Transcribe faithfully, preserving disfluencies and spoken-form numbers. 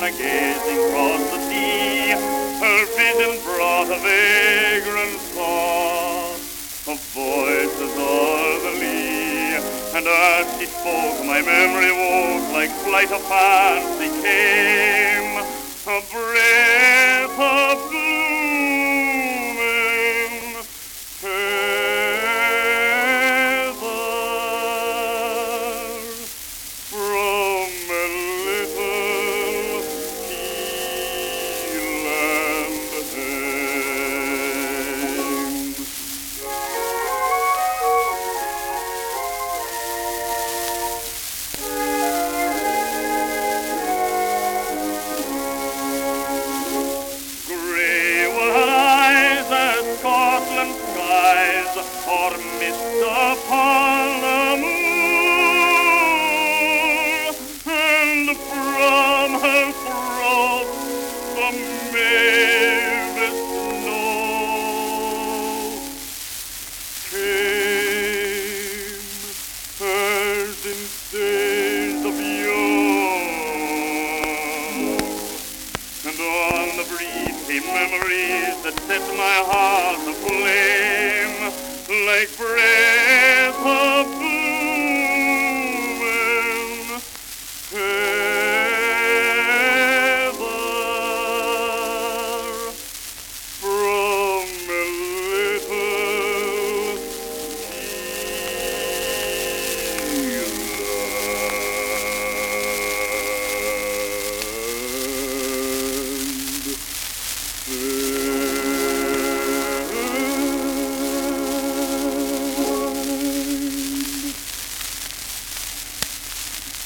gazing across the sea, her vision brought a vagrant thought of voices o'er the lea. And as she spoke, my memory woke like flight of fancy came, a breath of blooming heather from a little keel-land haven. Scotland skies, or mist upon the moon, and from her throat the mavis note came, as in days of yore, and on the breeze came memories that set my heart aflame like breath of